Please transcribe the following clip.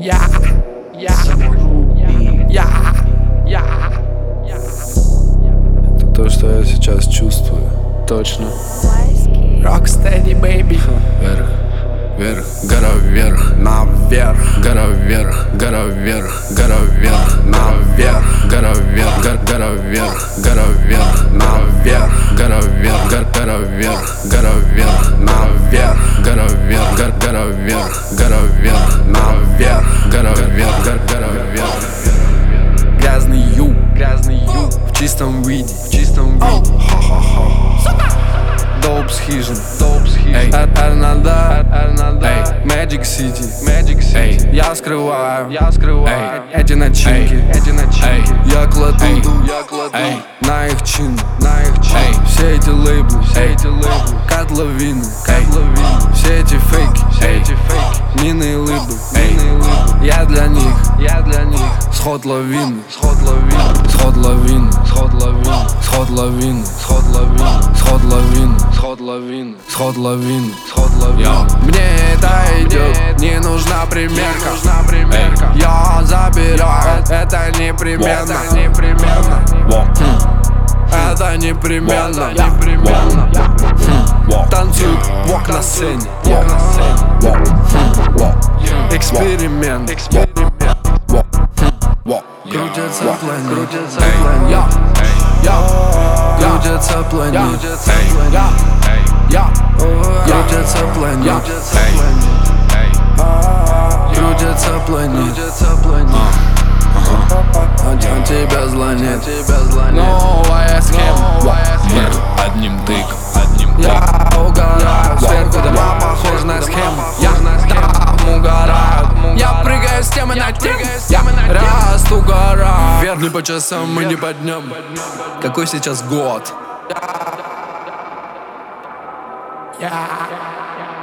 Я. Это то, что я сейчас чувствую. Точно. Rocksteady, baby. Вверх, вверх, гора вверх, наверх, гора вверх, гора вверх, гора вверх, наверх, гора вверх, гора вверх, гора вверх, наверх, гора вверх, гора вверх, гора вверх, наверх, гора вверх, гора вверх, гора вверх, наверх, гора вверх, гора вверх. Грязный ю, в чистом виде, Dope хижин, Эрнада, Magic City, я скрываю эти начинки, я кладу на их чин, все эти лейблы, котловины, все эти фейки, мины и лыбы, я для них сход лавины, сход лавины, сход лавины, сход лавины, сход лавины, сход лавины, сход лавины, сход лавины, сход лавины. Мне это идет, не нужна примерка, я забираю, это непременно, это непременно, танцуют вок на сцене, эксперимент, крутятся планеты, крутятся планеты, крутятся планеты, крутятся планеты. Он тебя звонит, новая схема, одним тыком, я угораю, сверху дома похожи на схему, я там угораю, я прыгаю с темы на тему, я раз угораю, вверх не по часам, мы не по дням. Какой сейчас год? Я.